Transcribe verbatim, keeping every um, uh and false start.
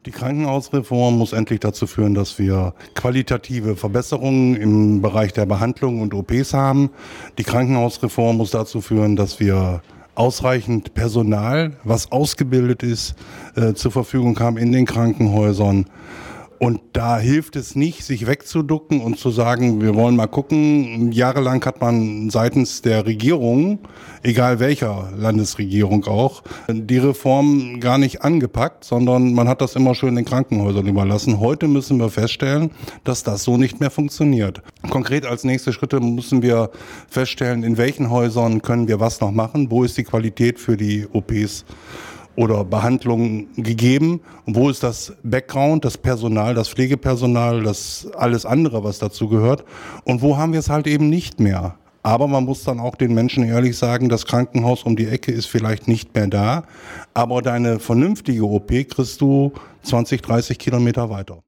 Die Krankenhausreform muss endlich dazu führen, dass wir qualitative Verbesserungen im Bereich der Behandlung und O Ps haben. Die Krankenhausreform muss dazu führen, dass wir ausreichend Personal, was ausgebildet ist, äh, zur Verfügung haben in den Krankenhäusern. Und da hilft es nicht, sich wegzuducken und zu sagen, wir wollen mal gucken. Jahrelang hat man seitens der Regierung, egal welcher Landesregierung auch, die Reform gar nicht angepackt, sondern man hat das immer schön den Krankenhäusern überlassen. Heute müssen wir feststellen, dass das so nicht mehr funktioniert. Konkret als nächste Schritte müssen wir feststellen, in welchen Häusern können wir was noch machen, wo ist die Qualität für die O Ps oder Behandlungen gegeben. Und wo ist das Background, das Personal, das Pflegepersonal, das alles andere, was dazu gehört? Und wo haben wir es halt eben nicht mehr? Aber man muss dann auch den Menschen ehrlich sagen, das Krankenhaus um die Ecke ist vielleicht nicht mehr da, aber deine vernünftige O P kriegst du zwanzig, dreißig Kilometer weiter.